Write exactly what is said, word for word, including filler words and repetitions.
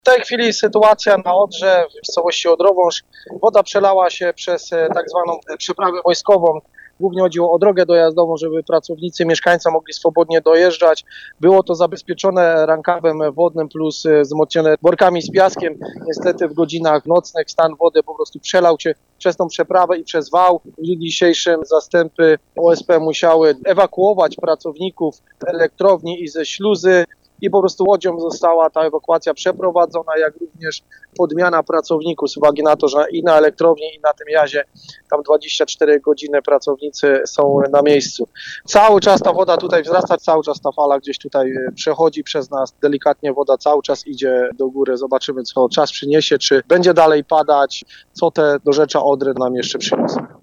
W tej chwili sytuacja na Odrze w miejscowości Odrowąż. Woda przelała się przez tak zwaną przeprawę wojskową. Głównie chodziło o drogę dojazdową, żeby pracownicy, mieszkańcy mogli swobodnie dojeżdżać. Było to zabezpieczone rankawem wodnym plus wzmocnione workami z piaskiem. Niestety w godzinach nocnych stan wody po prostu przelał się przez tą przeprawę i przez wał. W dniu dzisiejszym zastępy O S P musiały ewakuować pracowników elektrowni i ze śluzy. I po prostu łodzią została ta ewakuacja przeprowadzona, jak również podmiana pracowników z uwagi na to, że i na elektrowni, i na tym jazie tam dwadzieścia cztery godziny pracownicy są na miejscu. Cały czas ta woda tutaj wzrasta, cały czas ta fala gdzieś tutaj przechodzi przez nas, delikatnie woda cały czas idzie do góry. Zobaczymy, co czas przyniesie, czy będzie dalej padać, co te dorzecza Odry nam jeszcze przyniosą.